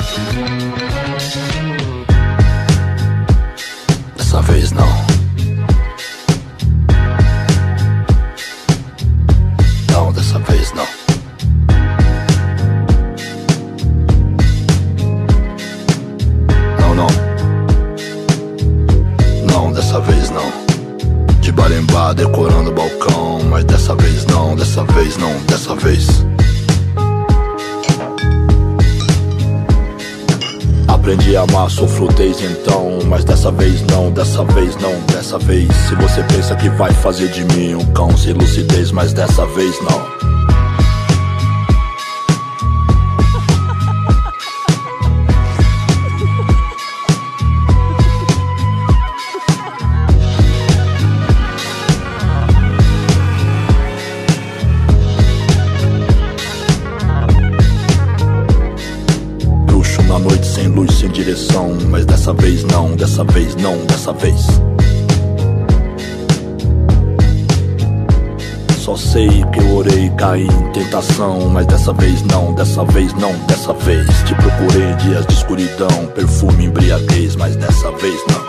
Dessa vez não. Não, dessa vez não. Não, não. Não, dessa vez não. De barimbá decorando o balcão, mas dessa vez não, dessa vez não, dessa vez. Aprendi a amar, sofro desde então, mas dessa vez não, dessa vez não, dessa vez. Se você pensa que vai fazer de mim um cão sem lucidez, mas dessa vez não. Na noite sem luz, sem direção, mas dessa vez não, dessa vez não, dessa vez. Só sei que eu orei e caí em tentação, mas dessa vez não, dessa vez não, dessa vez. Te procurei em dias de escuridão, perfume, embriaguez, mas dessa vez não.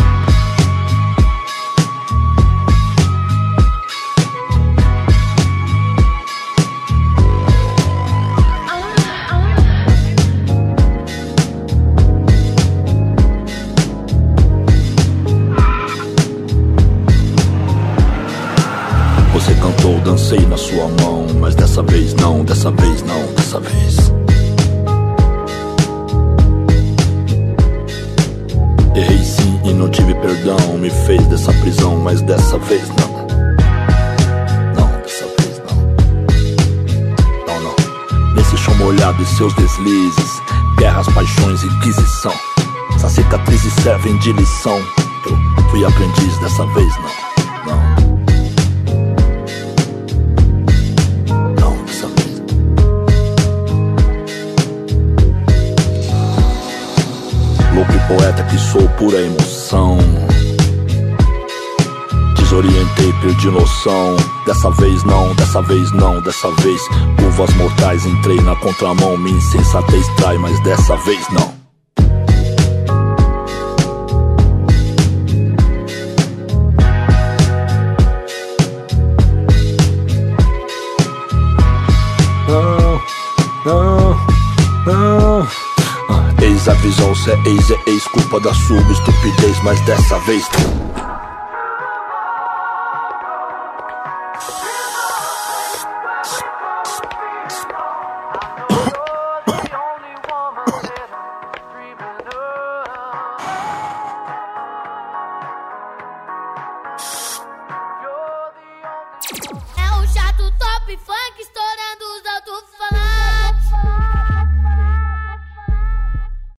Você cantou, dancei na sua mão, mas dessa vez não, dessa vez não, dessa vez. Errei sim e não tive perdão, me fez dessa prisão, mas dessa vez não. Não, dessa vez não. Não, não. Nesse chão molhado e seus deslizes, guerras, paixões, inquisição. Essas cicatrizes servem de lição. Eu fui aprendiz, dessa vez não. Não. Louco e poeta que sou, pura emoção. Desorientei, perdi noção. Dessa vez não, dessa vez não, dessa vez. Curvas mortais, entrei na contramão. Minha insensatez trai, mas dessa vez não. Não, não, não. Ex avisou, se é ex, culpa da sua estupidez, mas dessa vez é o chato top funk, estou